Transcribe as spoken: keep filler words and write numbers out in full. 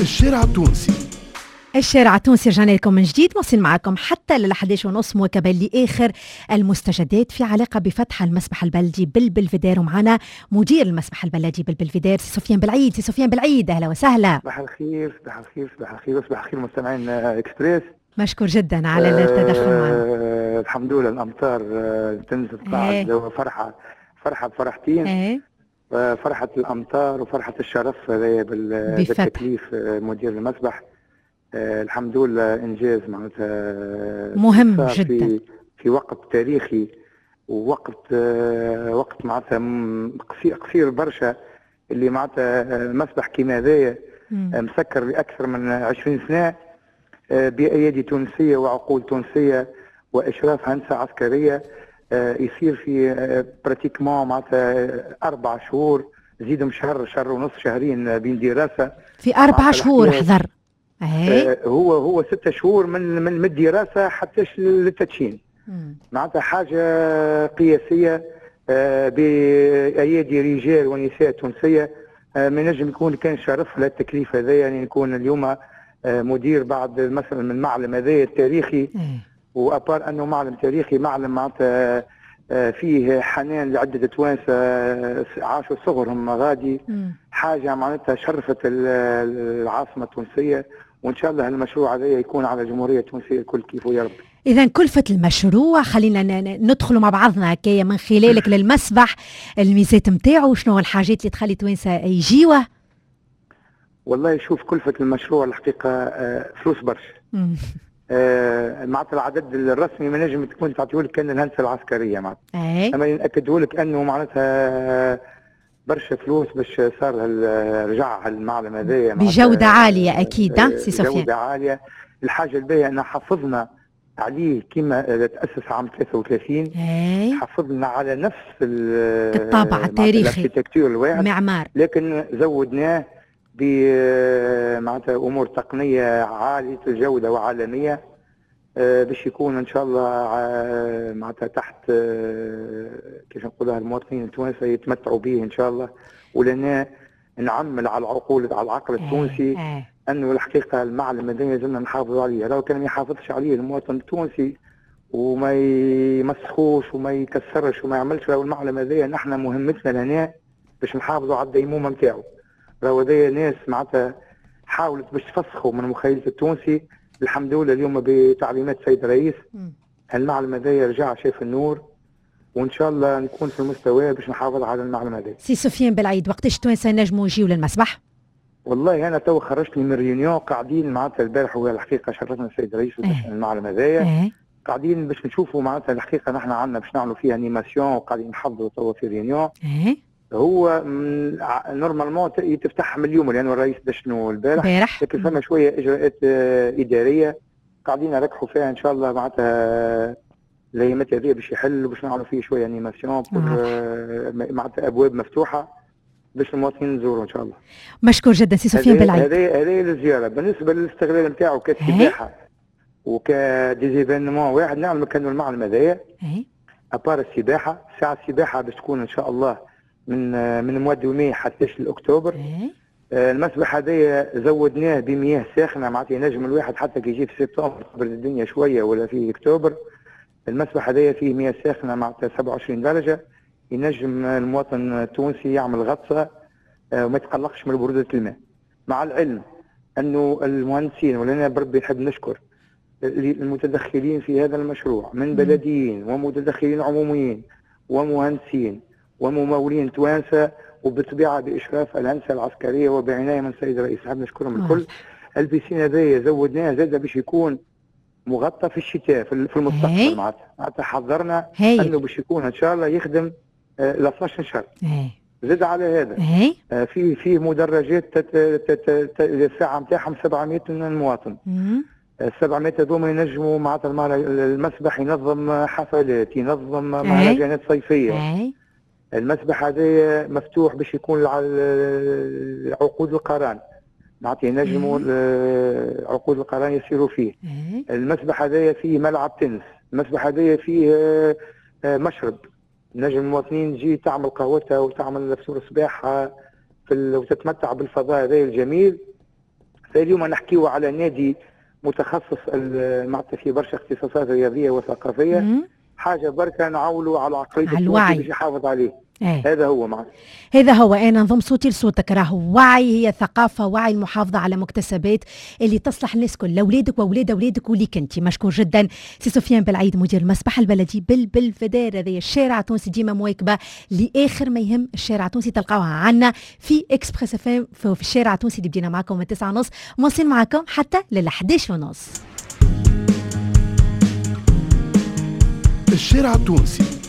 الشارع التونسي. الشارع التونسي رجعنا لكم من جديد، واصل معكم حتى للحداش ونص مواكبة لآخر المستجدات في علاقة بفتح المسبح البلدي بالبلفدير، ومعنا مدير المسبح البلدي بالبلفدير سي سفيان بالعيد. سي سفيان بالعيد، أهلا وسهلا. صباح الخير صباح الخير صباح الخير وصباح الخير مستمعين اكسبريس. مشكور جدا على آه التدخل معنا. آه الحمد لله الأمطار آه تنزل بعد آه فرحة فرحة بفرحتين. آه فرحة الأمطار وفرحة الشرف بالتكليف مدير المسبح. آه الحمد لله إنجاز معناتها مهم جدا في, في وقت تاريخي ووقت آه وقت معناتها قصير, قصير برشا، اللي معناتها مسبح كيما هذايا مسكر لأكثر من عشرين سنة آه بأيادي تونسية وعقول تونسية وإشراف هندسة عسكرية. آه يصير في آه براتيكمون معناتها أربع شهور، زيدهم شهر شهر ونص شهرين بين دراسة في أربع شهور. حذر آه هو هو ستة شهور من من الدراسة حتى للتدشين، معناتها حاجة قياسية آه بأيادي رجال ونساء تونسية. آه ما نجم يكون كان شرف للتكليف هذا، يعني نكون اليوم آه مدير بعد مثلا من المعلم هذا التاريخي، وأبار أنه معلم تاريخي معلم معناتها آه فيه حنان لعدة توانسة عاشوا صغرهم غادي، حاجة معناتها شرفت العاصمة التونسية، وإن شاء الله المشروع هذا يكون على الجمهورية التونسية الكل كيف يا رب. إذا كلفة المشروع خلينا ندخلوا مع بعضنا هكايا من خلالك للمسبح، الميزات نتاعو شنو الحاجات اللي تخلي توانسة يجيوه؟ والله شوف، كلفة المشروع الحقيقة آه فلوس برشا. آه معناتها العدد الرسمي ما نجم تكون تعطيه لك كان الهندسة العسكرية معناتها، أما نأكده لك أنه معناتها برشا فلوس باش صار رجع المعلم هذايا بجودة عالية أكيد. آه سي سفيان جودة عالية. الحاجة الباهية أن حافظنا عليه كما تأسس عام ثلاثة وثلاثين، حافظنا على نفس الطابع التاريخي الاركيتكتور الواحد معمار، لكن زودناه ب معناتها امور تقنيه عاليه الجوده وعالميه باش يكون ان شاء الله معناتها تحت كيف نقولها المواطنين التوانسه يتمتعوا به ان شاء الله، ولنا نعمل على العقول على العقل التونسي انه الحقيقه المعلم هذا لازمنا نحافظوا عليه. لو كان ما يحافظش عليه المواطن التونسي وما يمسخوش وما يكسرش وما يعملش، لو المعلم هذا نحن مهمتنا لنا باش نحافظوا على الديمومه نتاعو. راهو هذايا ناس معناتها حاولت باش تفسخوا من مخيلة التونسي، الحمد لله اليوم بتعليمات السيد الرئيس المعلم هذايا رجع شاف النور، وان شاء الله نكون في المستوى باش نحافظ على المعلم هذايا. سي سفيان بالعيد، وقتاش التوانسه نجموا يجيو للمسبح؟ والله انا تو خرجت لي من ريونيون قاعدين معناتها البارح، وهي الحقيقه شرفنا السيد الرئيس اه. المعلم هذايا اه. قاعدين باش نشوفوا معناتها الحقيقه نحن عندنا باش نعملوا فيها انيماسيون، وقاعدين نحضروا توا في ريونيون اه. هو نورمالمون تفتح من اليوم لانه الرئيس دشنو البارح، لكن فما شويه اجراءات اداريه قاعدين نركحوا فيها ان شاء الله معناتها الايامات هذه باش يحل باش نعملوا فيه شويه انيماسيون معناتها ابواب مفتوحه باش المواطنين نزوروا ان شاء الله. مشكور جدا سي سفيان بالعيد. هذه هذه الزياره بالنسبه للاستغلال نتاعو كسباحه وكديزيفينمون واحد نعمل كانوا المعلم هذايا ابار السباحه، ساعه السباحه باش تكون ان شاء الله من من مواد ماي حتى لاكتوبر. آه المسبح هذايا زودناه بمياه ساخنه معناتها ينجم الواحد حتى كي يجي في سبتمبر تبرد الدنيا شويه ولا في اكتوبر، المسبح هذايا فيه مياه ساخنه معناتها سبعة وعشرين درجه، ينجم المواطن التونسي يعمل غطسه آه وما يتقلقش من بروده الماء. مع العلم انه المهندسين، ولنا بربي نحب نشكر المتدخلين في هذا المشروع من بلديين ومتدخلين عموميين ومهندسين وممولين توانسه، وبالطبيعه باشراف الهندسه العسكريه وبعنايه من السيد الرئيس، حاب نشكرهم الكل. البيسين هذايا زودناه زاد باش يكون مغطى في الشتاء في المستقبل، معناتها حضرنا انه باش يكون ان شاء الله يخدم ل اثناش شهر. زاد على هذا آه في في مدرجات الساعه نتاعهم سبعمائة من المواطن. السبعمائة هذوما ينجموا معناتها المسبح ينظم حفلات، ينظم مهرجانات صيفيه. المسبح هذا مفتوح باش يكون على عقود القران، معناتها ينجموا عقود القران يسيروا فيه. المسبح هذا فيه ملعب تنس، المسبح هذا فيه مشرب، نجم المواطنين تجي تعمل قهوتها وتعمل فطور الصباح وتتمتع بالفضاء هذا الجميل. فاليوم نحكيو على نادي متخصص معناتها في برشا اختصاصات رياضيه وثقافيه. مم. حاجه بركه نعولوا على عقليه الوعي باش يحافظ عليه. ايه. هذا هو معنا. هذا هو. انا نضم صوتي لصوتك. راهو وعي هي ثقافه، وعي المحافظه على مكتسبات اللي تصلح الناس كل، لاولادك واولاد اولادك وليك انت. مشكور جدا سي سفيان بالعيد مدير المسبح البلدي بالبلفدار. هذا الشارع التونسي ديما مواكبه لاخر ما يهم الشارع التونسي. تلقاوها عنا في اكسبريس اف ام في الشارع التونسي اللي بدينا معكم من تسعة ونص مواصلين معكم حتى لل حداش ونص. الشارع التونسي